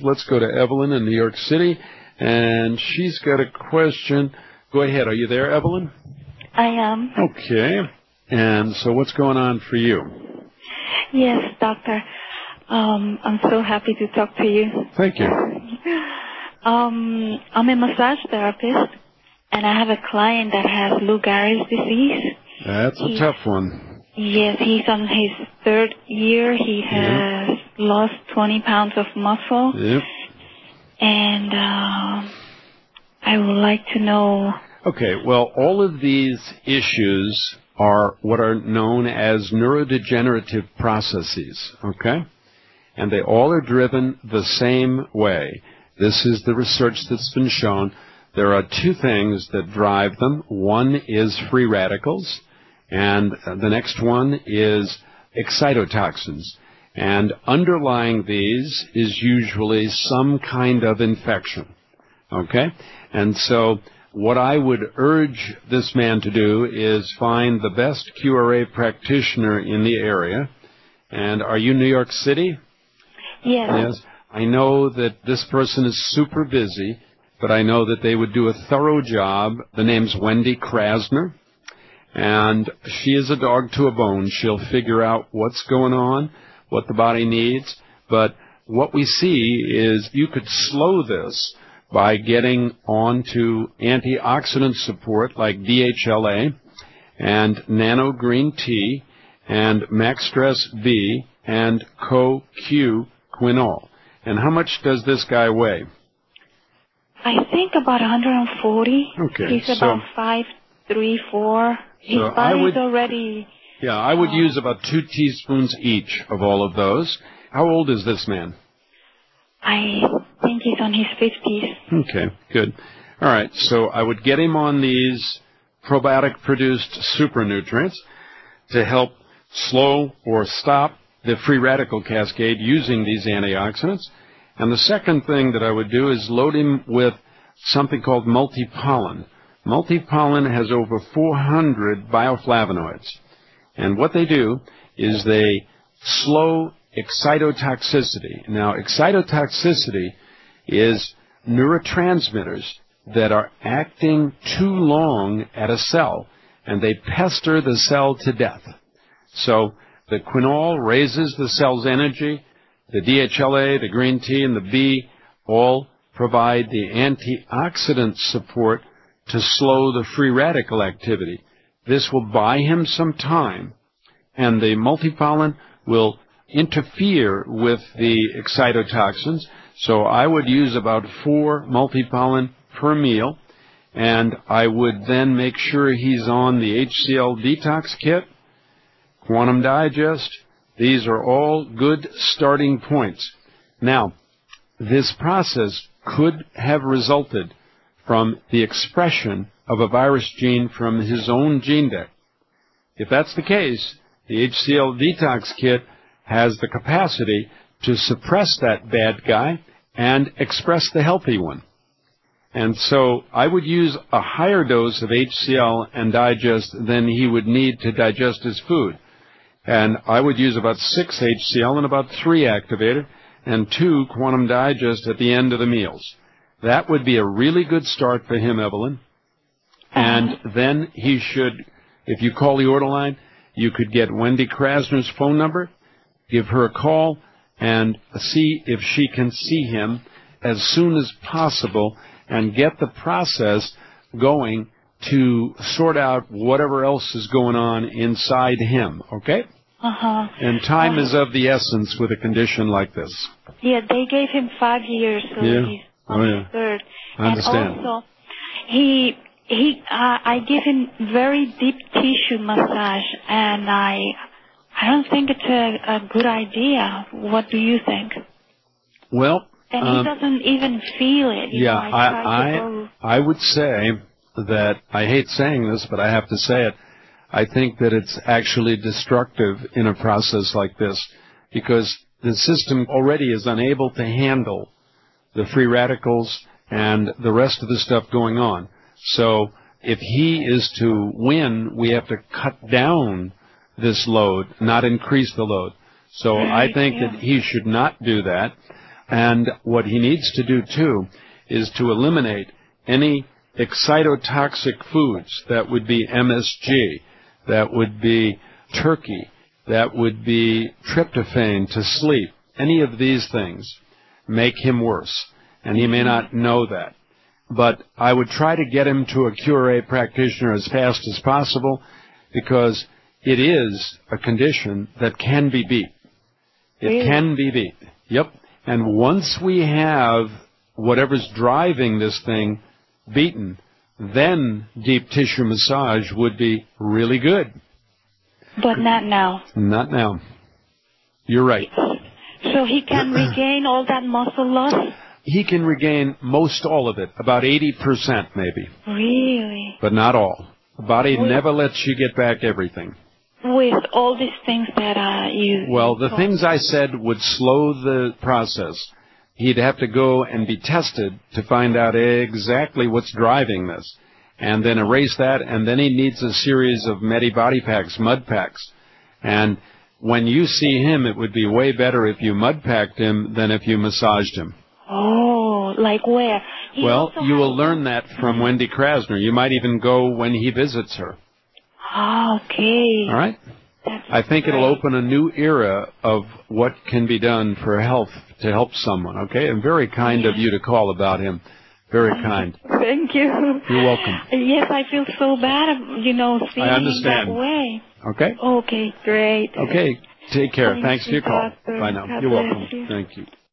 let's go to Evelyn in New York City, and she's got a question. Go ahead. Are you there, Evelyn? I am. Okay. And so what's going on for you? Yes, doctor. I'm so happy to talk to you. Thank you. I'm a massage therapist, and I have a client that has Lou Gehrig's disease. That's a tough one. Yes, he's on his third year. He has lost 20 pounds of muscle. Yep. And I would like to know... Okay, well, all of these issues are what are known as neurodegenerative processes, okay? And they all are driven the same way. This is the research that's been shown. There are two things that drive them. One is free radicals, and the next one is excitotoxins. And underlying these is usually some kind of infection, okay? And so what I would urge this man to do is find the best QRA practitioner in the area. And are you New York City? Yes. Yes. I know that this person is super busy, but I know that they would do a thorough job. The name's Wendy Krasner, and she is a dog to a bone. She'll figure out what's going on, what the body needs. But what we see is you could slow this by getting onto antioxidant support like DHLA and Nano Green Tea and Max Stress B and CoQ Quinol. And how much does this guy weigh? I think about 140. Okay. He's about 5'3", 4". His body's already... Yeah, I would use about 2 teaspoons each of all of those. How old is this man? I think he's on his 50s. Okay, good. All right, so I would get him on these probiotic-produced supernutrients to help slow or stop the free radical cascade using these antioxidants. And the second thing that I would do is load him with something called multipollen. Multipollen has over 400 bioflavonoids. And what they do is they slow excitotoxicity. Now, excitotoxicity is neurotransmitters that are acting too long at a cell, and they pester the cell to death. So the quinol raises the cell's energy. The DHLA, the green tea, and the B all provide the antioxidant support to slow the free radical activity. This will buy him some time, and the multipollen will interfere with the excitotoxins. So I would use about 4 multipollen per meal, and I would then make sure he's on the HCL detox kit, Quantum Digest. These are all good starting points. Now, this process could have resulted from the expression of a virus gene from his own gene deck. If that's the case, the HCL detox kit has the capacity to suppress that bad guy and express the healthy one. And so I would use a higher dose of HCL and Digest than he would need to digest his food. And I would use about 6 HCL and about 3 Activator and 2 Quantum Digest at the end of the meals. That would be a really good start for him, Evelyn. And then he should, if you call the order line, you could get Wendy Krasner's phone number, give her a call, and see if she can see him as soon as possible and get the process going to sort out whatever else is going on inside him, okay? And time is of the essence with a condition like this. Yeah, they gave him 5 years, so he's on his third. I understand. And also, I give him very deep tissue massage, and I don't think it's a good idea. What do you think? Well, and he doesn't even feel it. Yeah, I would say that, I hate saying this, but I have to say it, I think that it's actually destructive in a process like this because the system already is unable to handle the free radicals and the rest of the stuff going on. So if he is to win, we have to cut down this load, not increase the load. So I think that he should not do that. And what he needs to do, too, is to eliminate any excitotoxic foods. That would be MSG, that would be turkey, that would be tryptophan to sleep. Any of these things make him worse, and he may not know that. But I would try to get him to a Cure practitioner as fast as possible, because it is a condition that can be beat. It can be beat. Yep. And once we have whatever's driving this thing beaten, then deep tissue massage would be really good. But not now. Not now. You're right. So he can regain all that muscle loss? He can regain most all of it, about 80% maybe. Really? But not all. The body never lets you get back everything. With all these things that you... Well, the things I said would slow the process. He'd have to go and be tested to find out exactly what's driving this, and then erase that, and then he needs a series of Medi-Body packs, mud packs. And when you see him, it would be way better if you mud packed him than if you massaged him. Oh, like where? Well, you will learn that from Wendy Krasner. You might even go when he visits her. Okay. All right? I think it'll open a new era of what can be done for health to help someone, okay? And very kind of you to call about him. Very kind. Thank you. You're welcome. Yes, I feel so bad, seeing him that way. Okay? Okay, great. Okay, take care. Thanks for your call. Doctor. Bye now. God You're bless welcome. you. Thank you.